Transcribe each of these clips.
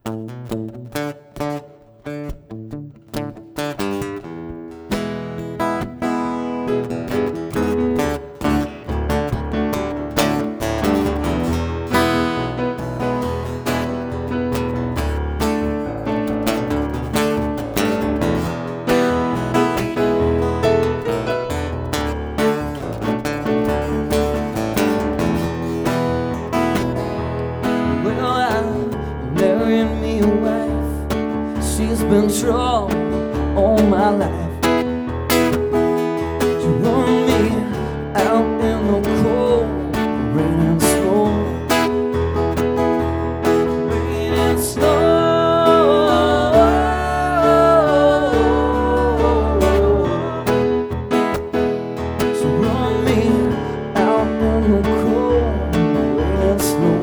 Marrying me a wife, she's been trouble all my life. She run me out in the cold, rain and snow, rain and snow. She run me out in the cold, rain and snow.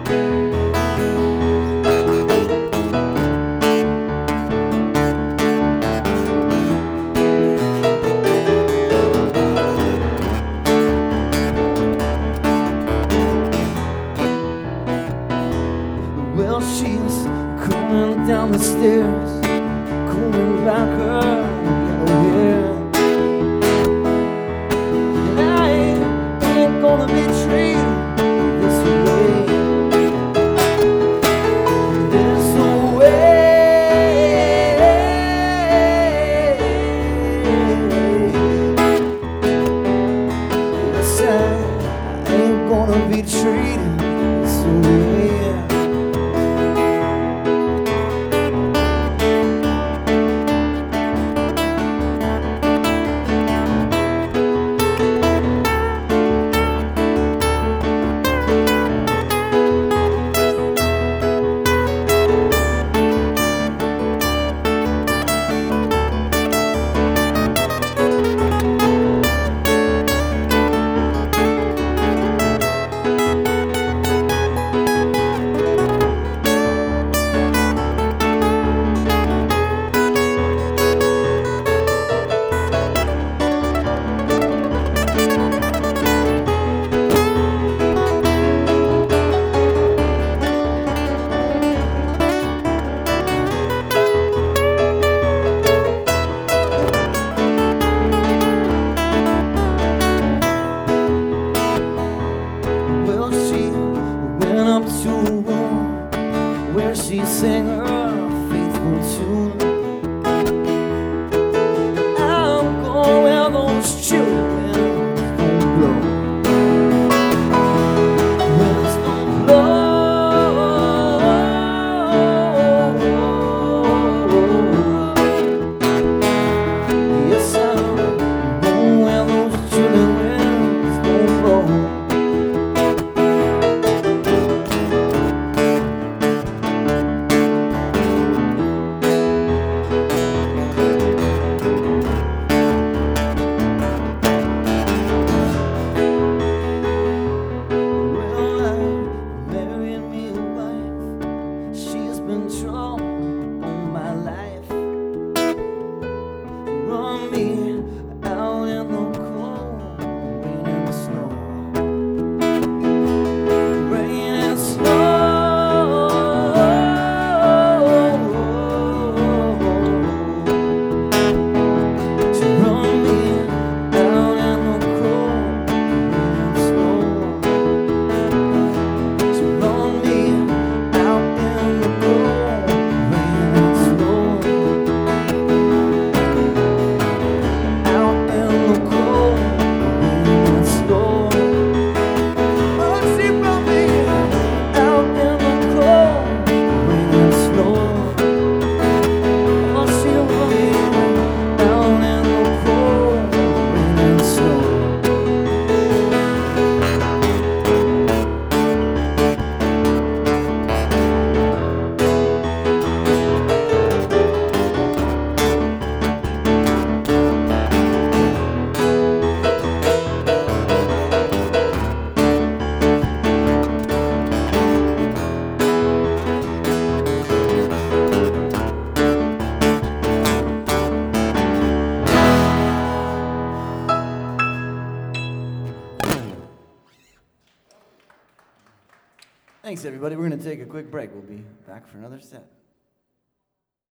Well, she's coming down the stairs, coming back her yellow hair. And I ain't gonna be treated this way, this way. Yes, I ain't gonna be treated this way. Up to a room where she sang her faithful tune. I'm going where those children don't blow. Winds don't blow. Yes, I'm going where those children winds don't blow. Thanks, everybody. We're going to take a quick break. We'll be back for another set.